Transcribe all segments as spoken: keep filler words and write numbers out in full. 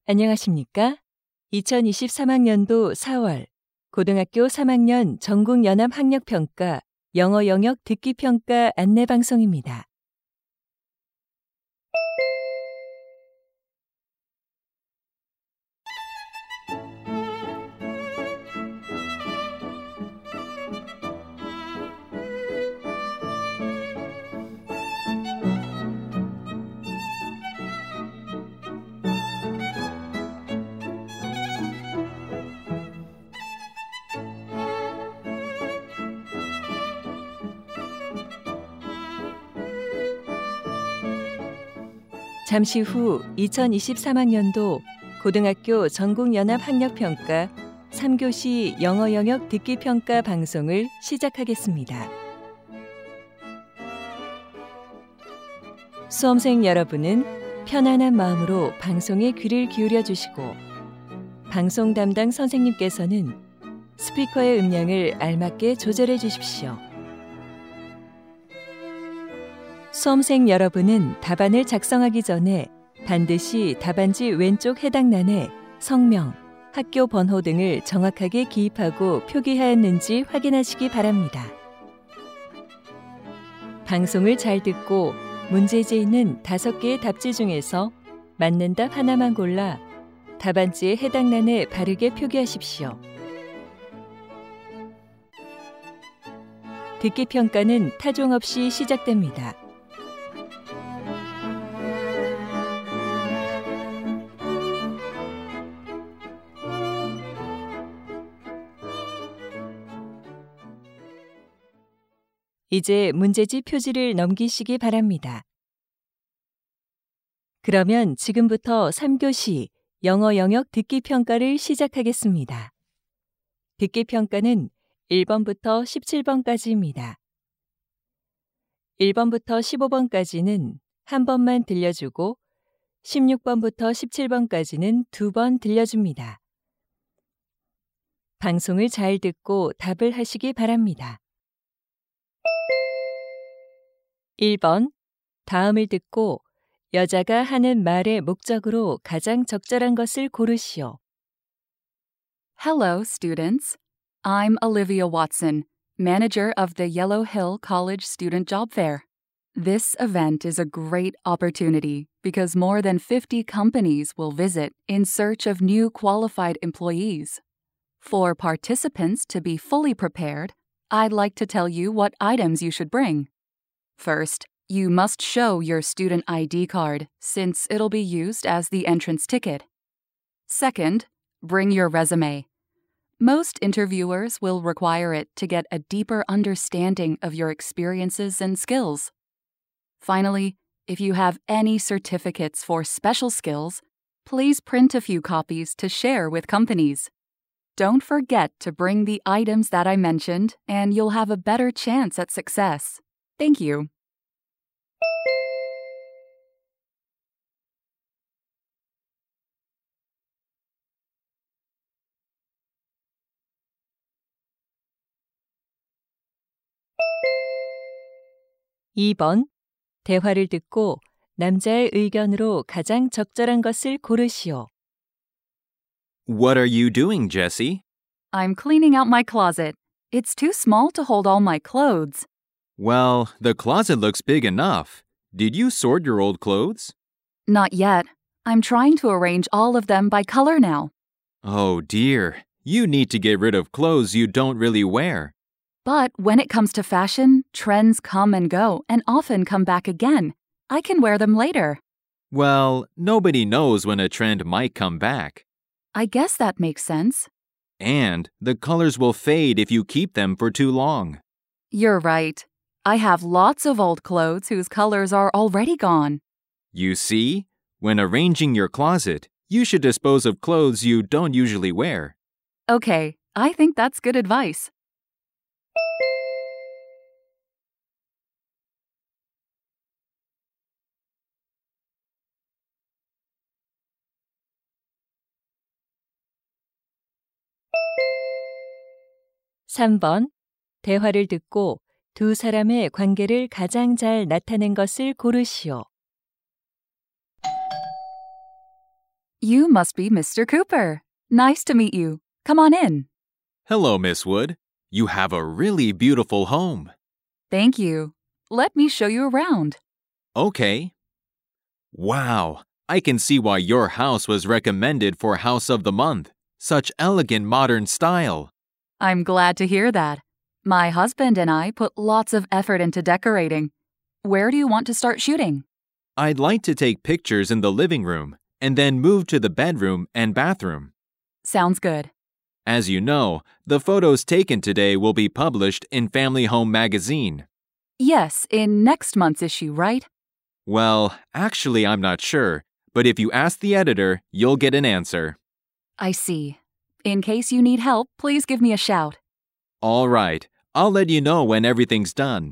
안녕하십니까? 이천이십삼 학년도 사월 고등학교 삼 학년 전국연합학력평가 영어 영역 듣기평가 안내방송입니다. 잠시 후 이천이십삼 학년도 고등학교 전국연합학력평가 삼 교시 영어 영역 듣기평가 방송을 시작하겠습니다. 수험생 여러분은 편안한 마음으로 방송에 귀를 기울여 주시고 방송 담당 선생님께서는 스피커의 음량을 알맞게 조절해 주십시오. 수험생 여러분은 답안을 작성하기 전에 반드시 답안지 왼쪽 해당란에 성명, 학교 번호 등을 정확하게 기입하고 표기하였는지 확인하시기 바랍니다. 방송을 잘 듣고 문제지에 있는 다섯 개의 답지 중에서 맞는 답 하나만 골라 답안지의 해당란에 바르게 표기하십시오. 듣기 평가는 타종 없이 시작됩니다. 이제 문제지 표지를 넘기시기 바랍니다. 그러면 지금부터 삼 교시 영어 영역 듣기 평가를 시작하겠습니다. 듣기 평가는 일 번부터 십칠 번까지입니다. 일 번부터 십오 번까지는 한 번만 들려주고 십육 번부터 십칠 번까지는 두 번 들려줍니다. 방송을 잘 듣고 답을 하시기 바랍니다. 일 번. 다음을 듣고 여자가 하는 말의 목적으로 가장 적절한 것을 고르시오. Hello, students. I'm Olivia Watson, manager of the Yellow Hill College Student Job Fair. This event is a great opportunity because more than fifty companies will visit in search of new qualified employees. For participants to be fully prepared, I'd like to tell you what items you should bring. First, you must show your student I D card since it'll be used as the entrance ticket. Second, bring your resume. Most interviewers will require it to get a deeper understanding of your experiences and skills. Finally, if you have any certificates for special skills, please print a few copies to share with companies. Don't forget to bring the items that I mentioned, and you'll have a better chance at success. Thank you. 이 번. 대화를 듣고 남자의 의견으로 가장 적절한 것을 고르시오. What are you doing, Jessie? I'm cleaning out my closet. It's too small to hold all my clothes. Well, the closet looks big enough. Did you sort your old clothes? Not yet. I'm trying to arrange all of them by color now. Oh dear, you need to get rid of clothes you don't really wear. But when it comes to fashion, trends come and go and often come back again. I can wear them later. Well, nobody knows when a trend might come back. I guess that makes sense. And the colors will fade if you keep them for too long. You're right. I have lots of old clothes whose colors are already gone. You see, when arranging your closet, you should dispose of clothes you don't usually wear. Okay, I think that's good advice. 삼 번. 대화를 듣고 두 사람의 관계를 가장 잘 나타낸 것을 고르시오. You must be Mister Cooper. Nice to meet you. Come on in. Hello, Miss Wood. You have a really beautiful home. Thank you. Let me show you around. Okay. Wow, I can see why your house was recommended for House of the Month. Such elegant modern style. I'm glad to hear that. My husband and I put lots of effort into decorating. Where do you want to start shooting? I'd like to take pictures in the living room and then move to the bedroom and bathroom. Sounds good. As you know, the photos taken today will be published in Family Home Magazine. Yes, in next month's issue, right? Well, actually, I'm not sure, but if you ask the editor, you'll get an answer. I see. In case you need help, please give me a shout. All right, I'll let you know when everything's done.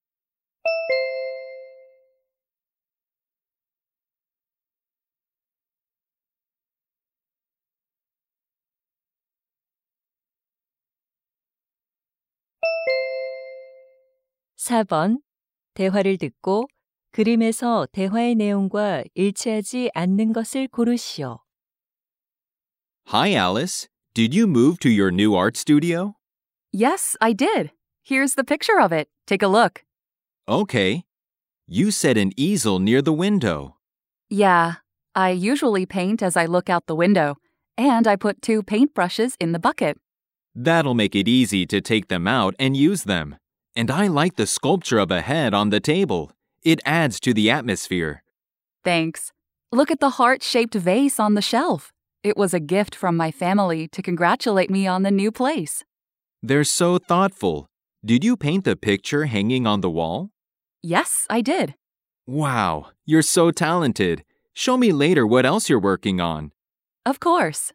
사 번. 대화를 듣고 그림에서 대화의 내용과 일치하지 않는 것을 고르시오. Hi, Alice. Did you move to your new art studio? Yes, I did. Here's the picture of it. Take a look. Okay. You set an easel near the window. Yeah, I usually paint as I look out the window, and I put two paintbrushes in the bucket. That'll make it easy to take them out and use them. And I like the sculpture of a head on the table. It adds to the atmosphere. Thanks. Look at the heart-shaped vase on the shelf. It was a gift from my family to congratulate me on the new place. They're so thoughtful. Did you paint the picture hanging on the wall? Yes, I did. Wow, you're so talented. Show me later what else you're working on. Of course.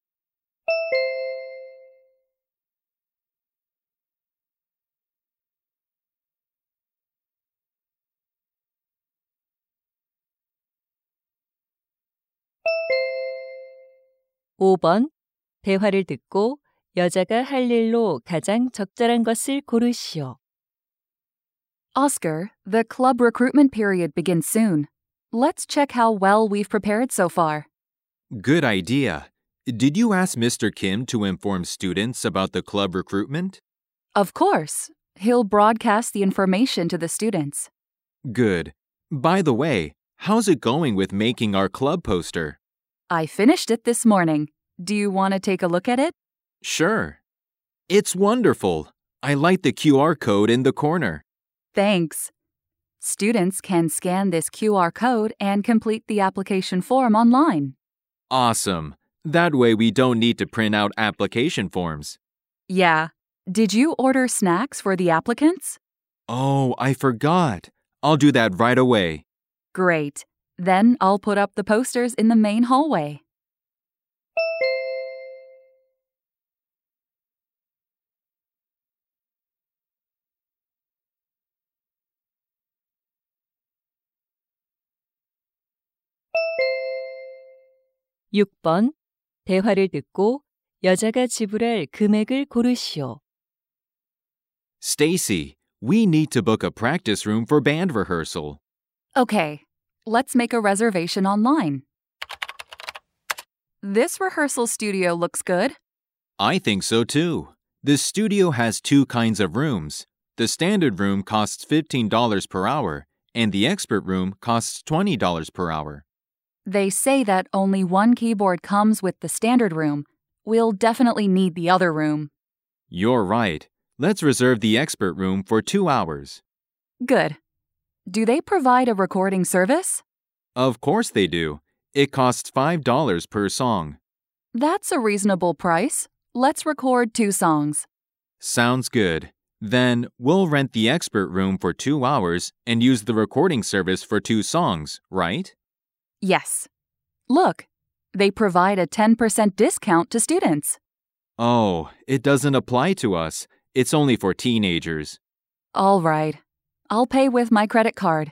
오 번. 대화를 듣고 여자가 할 일로 가장 적절한 것을 고르시오. Oscar, the club recruitment period begins soon. Let's check how well we've prepared so far. Good idea. Did you ask Mister Kim to inform students about the club recruitment? Of course. He'll broadcast the information to the students. Good. By the way, how's it going with making our club poster? I finished it this morning. Do you want to take a look at it? Sure. It's wonderful. I like the Q R code in the corner. Thanks. Students can scan this Q R code and complete the application form online. Awesome. That way we don't need to print out application forms. Yeah. Did you order snacks for the applicants? Oh, I forgot. I'll do that right away. Great. Then I'll put up the posters in the main hallway. 육 번. 대화를 듣고 여자가 지불할 금액을 고르시오. Stacy, we need to book a practice room for band rehearsal. Okay, let's make a reservation online. This rehearsal studio looks good. I think so too. The studio has two kinds of rooms. The standard room costs fifteen dollars per hour, and the expert room costs twenty dollars per hour. They say that only one keyboard comes with the standard room. We'll definitely need the other room. You're right. Let's reserve the expert room for two hours. Good. Do they provide a recording service? Of course they do. It costs five dollars per song. That's a reasonable price. Let's record two songs. Sounds good. Then we'll rent the expert room for two hours and use the recording service for two songs, right? Yes. Look, they provide a ten percent discount to students. Oh, it doesn't apply to us. It's only for teenagers. All right. I'll pay with my credit card.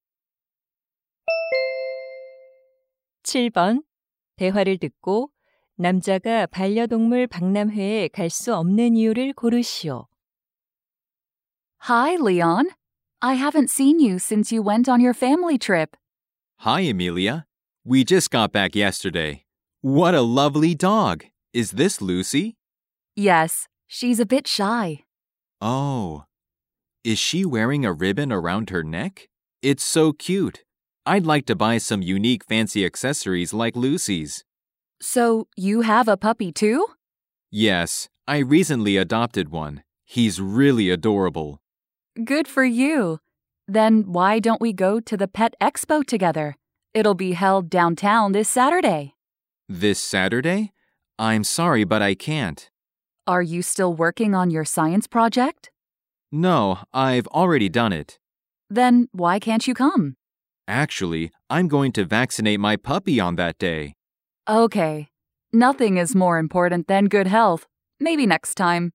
칠 번. 대화를 듣고 남자가 반려동물 박람회에 갈 수 없는 이유를 고르시오. Hi, Leon. I haven't seen you since you went on your family trip. Hi, Amelia. We just got back yesterday. What a lovely dog. Is this Lucy? Yes, she's a bit shy. Oh. Is she wearing a ribbon around her neck? It's so cute. I'd like to buy some unique fancy accessories like Lucy's. So, you have a puppy too? Yes, I recently adopted one. He's really adorable. Good for you. Then why don't we go to the Pet Expo together? It'll be held downtown this Saturday. This Saturday? I'm sorry, but I can't. Are you still working on your science project? No, I've already done it. Then why can't you come? Actually, I'm going to vaccinate my puppy on that day. Okay. Nothing is more important than good health. Maybe next time.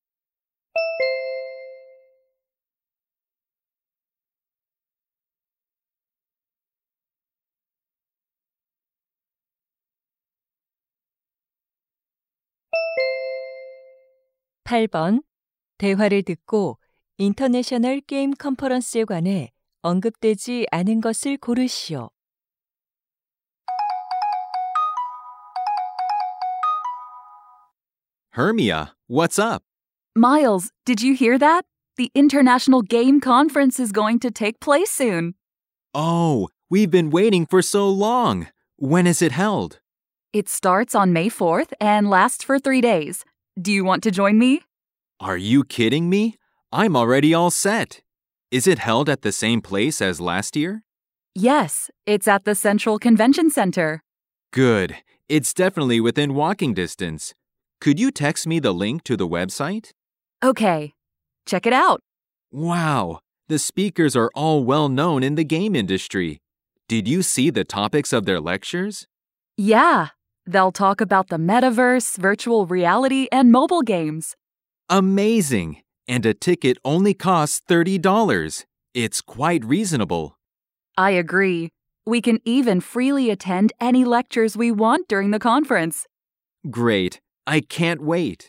팔 번. 대화를 듣고 인터내셔널 게임 컨퍼런스에 관해 언급되지 않은 것을 고르시오. Hermia, what's up? Miles, did you hear that? The International Game Conference is going to take place soon. Oh, we've been waiting for so long. When is it held? It starts on May fourth and lasts for three days. Do you want to join me? Are you kidding me? I'm already all set. Is it held at the same place as last year? Yes, it's at the Central Convention Center. Good. It's definitely within walking distance. Could you text me the link to the website? Okay, check it out. Wow, the speakers are all well known in the game industry. Did you see the topics of their lectures? Yeah, they'll talk about the metaverse, virtual reality, and mobile games. Amazing! And a ticket only costs thirty dollars. It's quite reasonable. I agree. We can even freely attend any lectures we want during the conference. Great. I can't wait.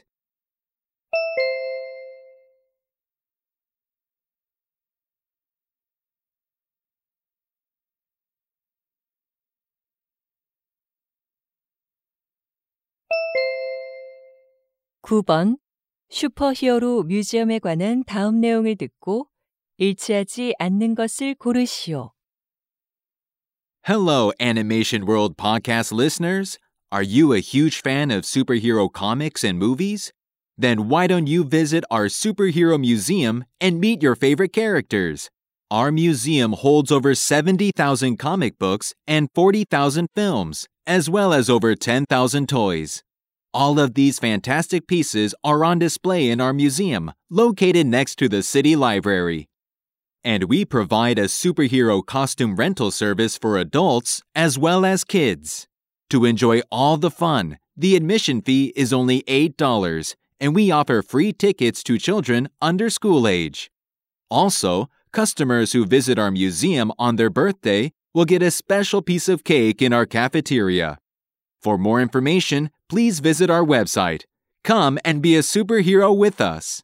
구 번. 슈퍼히어로 뮤지엄에 관한 다음 내용을 듣고 일치하지 않는 것을 고르시오. Hello, Animation World podcast listeners. Are you a huge fan of superhero comics and movies? Then why don't you visit our superhero museum and meet your favorite characters? Our museum holds over seventy thousand comic books and forty thousand films, as well as over ten thousand toys. All of these fantastic pieces are on display in our museum, located next to the city library. And we provide a superhero costume rental service for adults as well as kids. To enjoy all the fun, the admission fee is only eight dollars, and we offer free tickets to children under school age. Also, customers who visit our museum on their birthday will get a special piece of cake in our cafeteria. For more information, please visit our website. Come and be a superhero with us.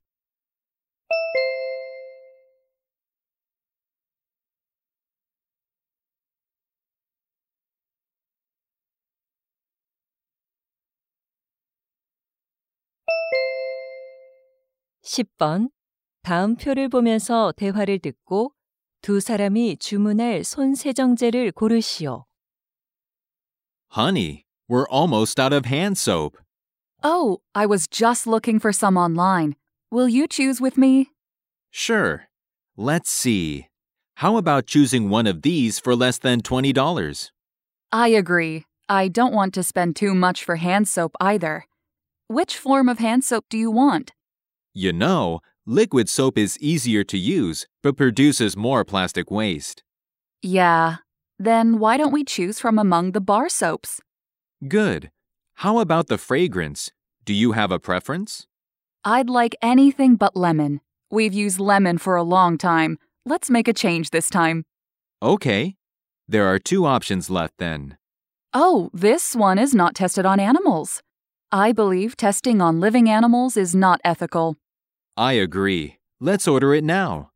십 번. 다음 표를 보면서 대화를 듣고 두 사람이 주문할 손 세정제를 고르시오. Honey, we're almost out of hand soap. Oh, I was just looking for some online. Will you choose with me? Sure. Let's see. How about choosing one of these for less than twenty dollars? I agree. I don't want to spend too much for hand soap either. Which form of hand soap do you want? You know, liquid soap is easier to use, but produces more plastic waste. Yeah. Then why don't we choose from among the bar soaps? Good. How about the fragrance? Do you have a preference? I'd like anything but lemon. We've used lemon for a long time. Let's make a change this time. Okay. There are two options left then. Oh, this one is not tested on animals. I believe testing on living animals is not ethical. I agree. Let's order it now.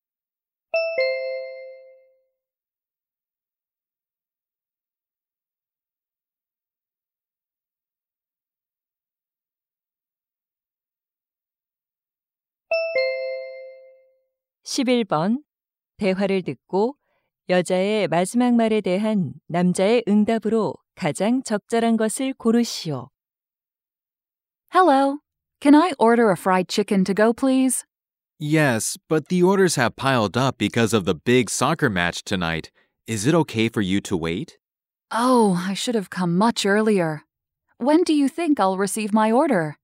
십일 번. 대화를 듣고 여자의 마지막 말에 대한 남자의 응답으로 가장 적절한 것을 고르시오. Hello. Can I order a fried chicken to go, please? Yes, but the orders have piled up because of the big soccer match tonight. Is it okay for you to wait? Oh, I should have come much earlier. When do you think I'll receive my order?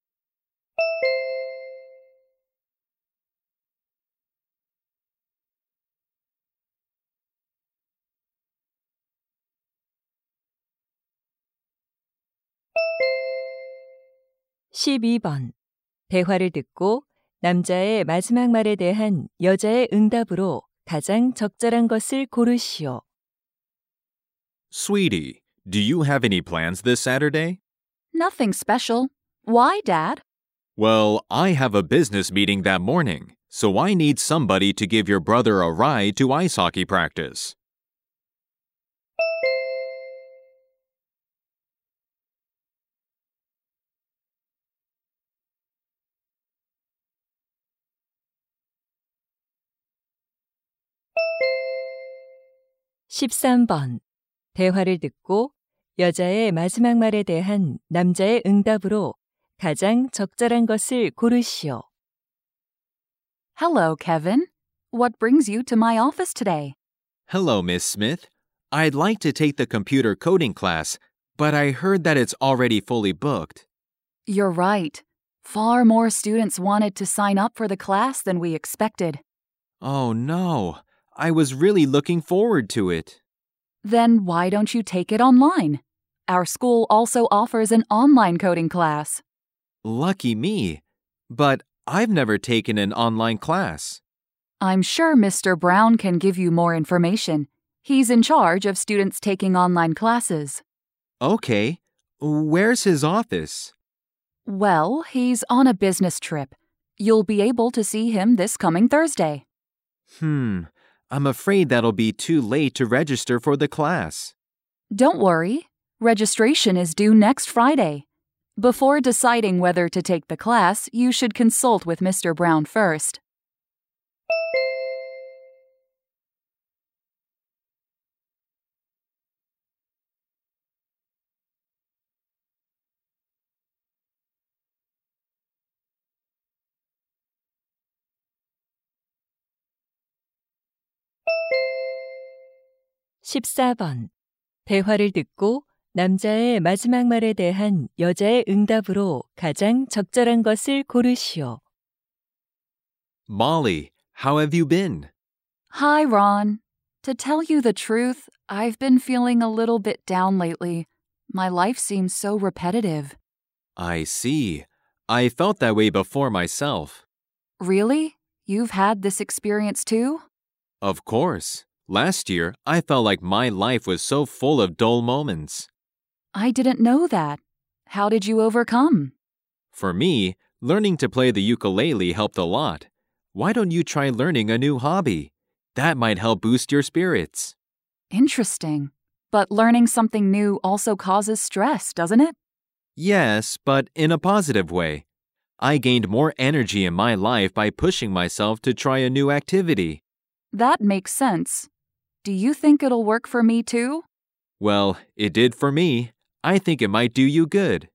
십이 번. 대화를 듣고 남자의 마지막 말에 대한 여자의 응답으로 가장 적절한 것을 고르시오. Sweetie, do you have any plans this Saturday? Nothing special. Why, Dad? Well, I have a business meeting that morning, so I need somebody to give your brother a ride to ice hockey practice. 십삼 번. 대화를 듣고 여자의 마지막 말에 대한 남자의 응답으로 가장 적절한 것을 고르시오. Hello, Kevin. What brings you to my office today? Hello, Miss Smith. I'd like to take the computer coding class, but I heard that it's already fully booked. You're right. Far more students wanted to sign up for the class than we expected. Oh, no. I was really looking forward to it. Then why don't you take it online? Our school also offers an online coding class. Lucky me. But I've never taken an online class. I'm sure Mister Brown can give you more information. He's in charge of students taking online classes. Okay. Where's his office? Well, he's on a business trip. You'll be able to see him this coming Thursday. Hmm. I'm afraid that'll be too late to register for the class. Don't worry. Registration is due next Friday. Before deciding whether to take the class, you should consult with Mister Brown first. 십사 번. 대화를 듣고 남자의 마지막 말에 대한 여자의 응답으로 가장 적절한 것을 고르시오. Molly, how have you been? Hi, Ron. To tell you the truth, I've been feeling a little bit down lately. My life seems so repetitive. I see. I felt that way before myself. Really? You've had this experience too? Of course. Last year, I felt like my life was so full of dull moments. I didn't know that. How did you overcome? For me, learning to play the ukulele helped a lot. Why don't you try learning a new hobby? That might help boost your spirits. Interesting. But learning something new also causes stress, doesn't it? Yes, but in a positive way. I gained more energy in my life by pushing myself to try a new activity. That makes sense. Do you think it'll work for me too? Well, it did for me. I think it might do you good.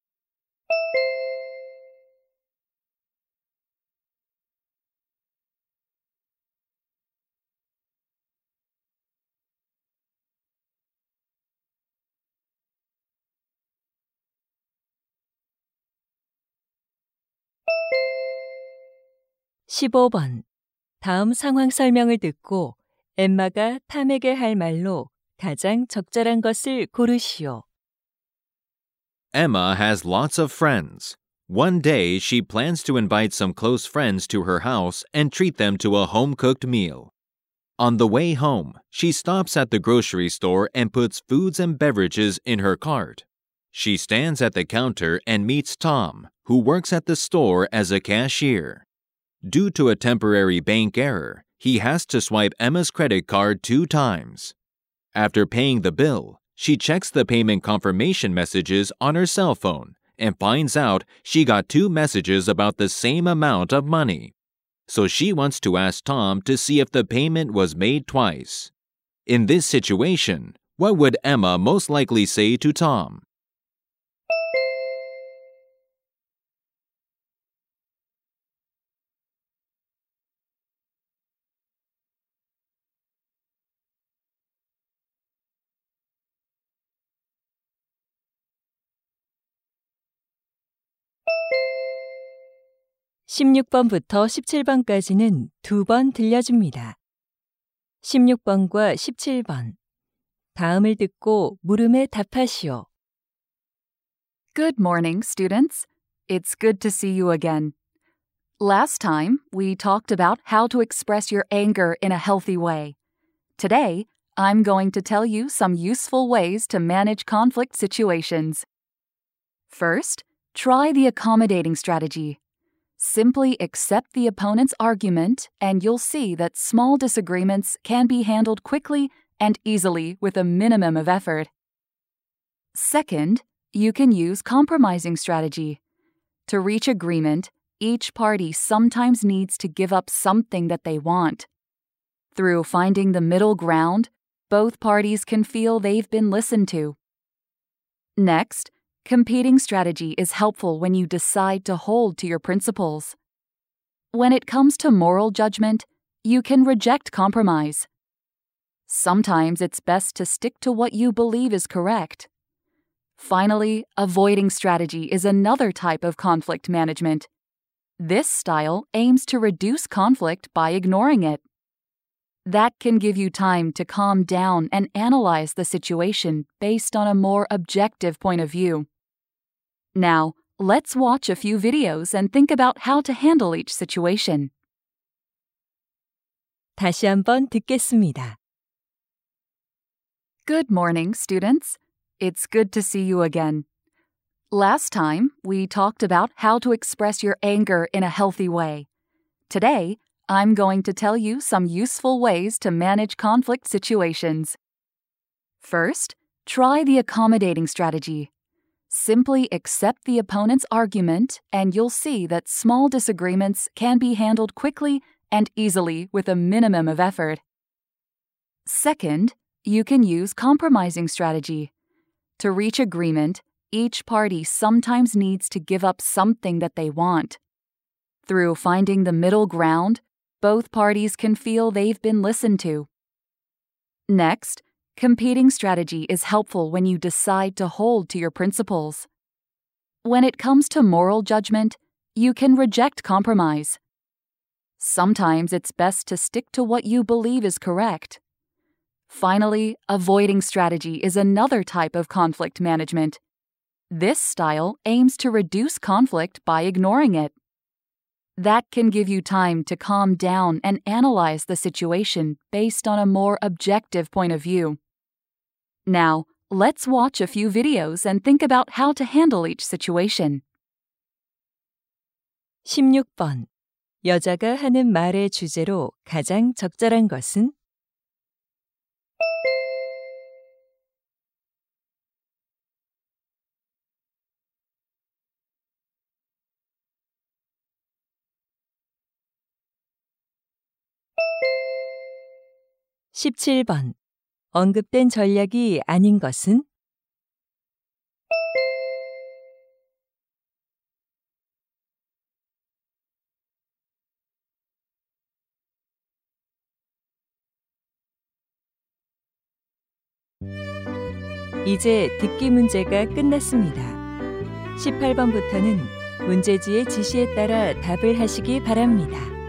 십오 번. 다음 상황 설명을 듣고 엠마가 탐에게 할 말로 가장 적절한 것을 고르시오. Emma has lots of friends. One day, she plans to invite some close friends to her house and treat them to a home-cooked meal. On the way home, she stops at the grocery store and puts foods and beverages in her cart. She stands at the counter and meets Tom, who works at the store as a cashier. Due to a temporary bank error, he has to swipe Emma's credit card two times. After paying the bill, she checks the payment confirmation messages on her cell phone and finds out she got two messages about the same amount of money. So she wants to ask Tom to see if the payment was made twice. In this situation, what would Emma most likely say to Tom? 십육 번부터 십칠 번까지는 두 번 들려줍니다. 십육 번과 십칠 번. 다음을 듣고 물음에 답하시오. Good morning, students. It's good to see you again. Last time, we talked about how to express your anger in a healthy way. Today, I'm going to tell you some useful ways to manage conflict situations. First, try the accommodating strategy. Simply accept the opponent's argument, and you'll see that small disagreements can be handled quickly and easily with a minimum of effort. Second, you can use compromising strategy. To reach agreement, each party sometimes needs to give up something that they want. Through finding the middle ground, both parties can feel they've been listened to. Next, competing strategy is helpful when you decide to hold to your principles. When it comes to moral judgment, you can reject compromise. Sometimes it's best to stick to what you believe is correct. Finally, avoiding strategy is another type of conflict management. This style aims to reduce conflict by ignoring it. That can give you time to calm down and analyze the situation based on a more objective point of view. Now, let's watch a few videos and think about how to handle each situation. 다시 한번 듣겠습니다. Good morning, students. It's good to see you again. Last time, we talked about how to express your anger in a healthy way. Today, I'm going to tell you some useful ways to manage conflict situations. First, try the accommodating strategy. Simply accept the opponent's argument, and you'll see that small disagreements can be handled quickly and easily with a minimum of effort. Second, you can use compromising strategy. To reach agreement, each party sometimes needs to give up something that they want. Through finding the middle ground, both parties can feel they've been listened to. Next, competing strategy is helpful when you decide to hold to your principles. When it comes to moral judgment, you can reject compromise. Sometimes it's best to stick to what you believe is correct. Finally, avoiding strategy is another type of conflict management. This style aims to reduce conflict by ignoring it. That can give you time to calm down and analyze the situation based on a more objective point of view. Now, let's watch a few videos and think about how to handle each situation. 십육 번. 여자가 하는 말의 주제로 가장 적절한 것은? 십칠 번. 언급된 전략이 아닌 것은? 이제 듣기 문제가 끝났습니다. 십팔 번부터는 문제지의 지시에 따라 답을 하시기 바랍니다.